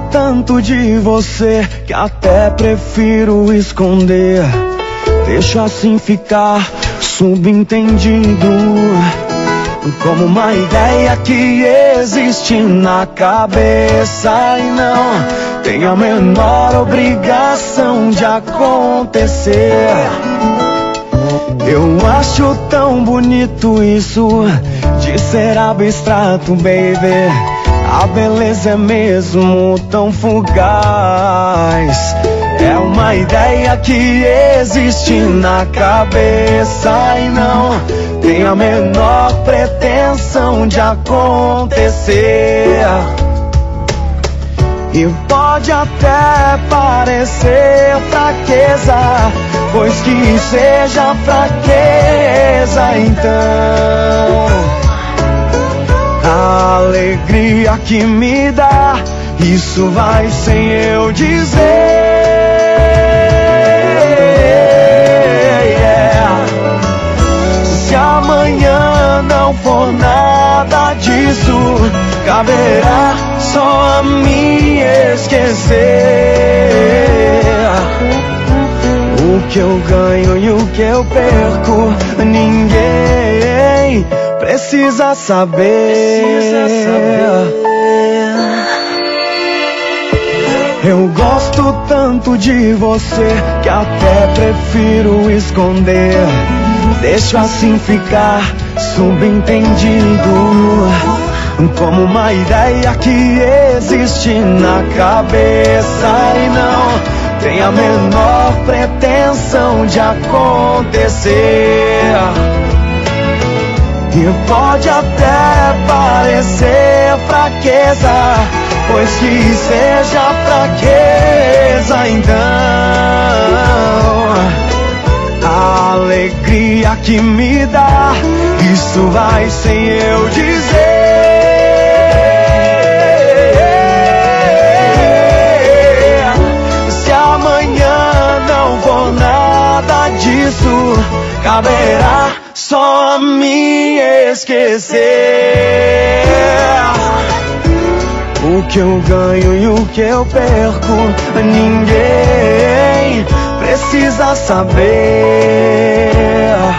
tanto de você que até prefiro esconder. Deixa assim ficar subentendido, como uma ideia que existe na cabeça e não tem a menor obrigação de acontecer. Eu acho tão bonito isso de ser abstrato, baby. A beleza é mesmo tão fugaz. É uma ideia que existe na cabeça e não tem a menor pretensão de acontecer. E pode até parecer fraqueza, pois que seja fraqueza então. A alegria que me dá, isso vai sem eu dizer. Se amanhã não for nada disso, caberá só a mim esquecer. O que eu ganho e o que eu perco, ninguém precisa saber. Eu gosto tanto de você que até prefiro esconder. Deixo assim ficar subentendido, como uma ideia que existe na cabeça e não tem a menor pretensão de acontecer. E pode até parecer fraqueza, pois que seja fraqueza então. A alegria que me dá, isso vai sem eu dizer. Se amanhã não for nada disso, caberá só a mim esquecer. O que eu ganho e o que eu perco, ninguém precisa saber.